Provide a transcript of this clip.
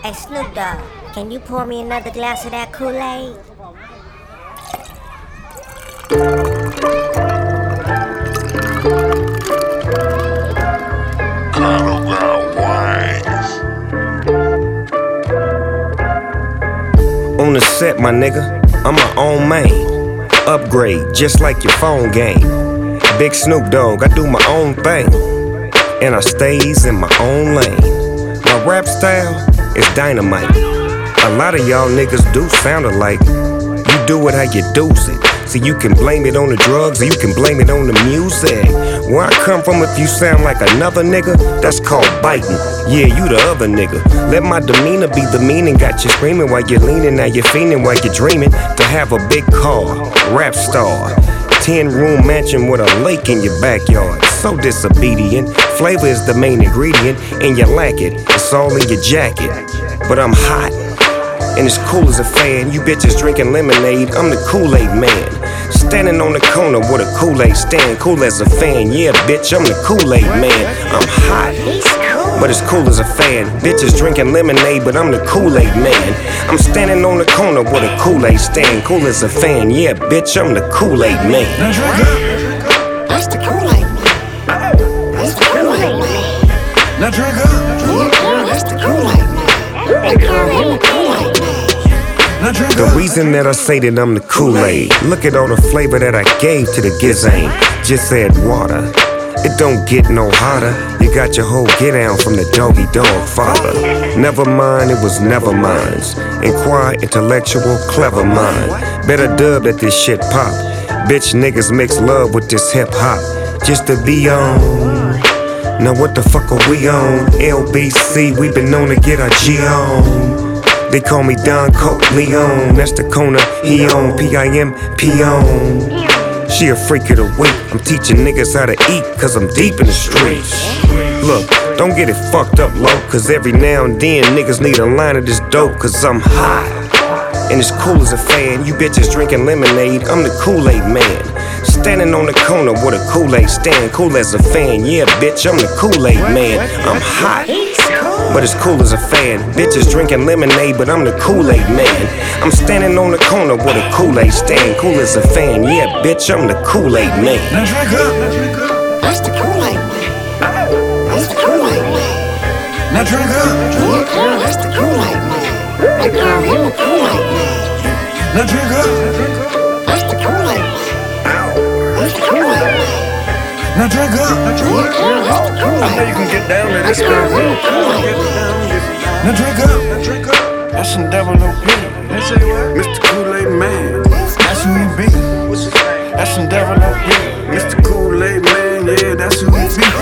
Hey Snoop Dogg, can you pour me another glass of that Kool-Aid? On the set, my nigga, I'm my own man. Upgrade, just like your phone game. Big Snoop Dogg, I do my own thing. And I stays in my own lane. My rap style is dynamite. A lot of y'all niggas do sound alike. You do it how you do's it. So you can blame it on the drugs or you can blame it on the music. Where I come from, if you sound like another nigga, that's called biting. Yeah, you the other nigga. Let my demeanor be the meaning. Got you screaming while you're leaning. Now you're fiending while you're dreaming to have a big car, rap star, 10-room mansion with a lake in your backyard. So disobedient. Flavor is the main ingredient, and you lack it. It's all in your jacket. But I'm hot, and as cool as a fan. You bitches drinking lemonade, I'm the Kool-Aid man. Standing on the corner with a Kool-Aid stand, cool as a fan. Yeah, bitch, I'm the Kool-Aid man. I'm hot, but as cool as a fan. Bitches drinking lemonade, but I'm the Kool-Aid man. I'm standing on the corner with a Kool-Aid stand, cool as a fan. Yeah, bitch, I'm the Kool-Aid man. That's the Kool-Aid man. That's the Kool-Aid man. Now drink up. Yeah, that's the Kool-Aid man. They call him the Kool-Aid man. The reason that I say that I'm the Kool-Aid, look at all the flavor that I gave to the Gizane. Just add water, it don't get no hotter. You got your whole get down from the doggy dog father. Never mind, it was never mine's. Inquire, intellectual, clever mind. Better dub that this shit pop. Bitch niggas mix love with this hip hop just to be on. Now what the fuck are we on? LBC, we been known to get our G on. They call me Don Coke Leon. That's the corner he on. P-I-M-P on. She a freak of the week. I'm teaching niggas how to eat, cause I'm deep in the streets. Look, don't get it fucked up low, cause every now and then niggas need a line of this dope, cause I'm hot. And as cool as a fan. You bitches drinking lemonade, I'm the Kool-Aid man. Standing on the corner with a Kool-Aid stand, cool as a fan. Yeah, bitch, I'm the Kool-Aid man. I'm hot, but as cool as a fan. Bitches drinking lemonade, but I'm the Kool-Aid man. I'm standing on the corner with a Kool-Aid stand, cool as a fan. Yeah, bitch, I'm the Kool-Aid man. Now drink up. That's the Kool-Aid man. That's the Kool-Aid man. Now drink up. Yeah, that's the Kool-Aid man. They call him the Kool-Aid man. Now drink up. That's the Kool-Aid man. That's the Kool-Aid man. Now drink up. Yeah, that's the Kool-Aid man. I know you can get down to this girl. Now drink up. That's some double OP. Mr. Kool-Aid man. That's who he be. That's some double OP. Mr. Kool-Aid man, yeah, that's who he be.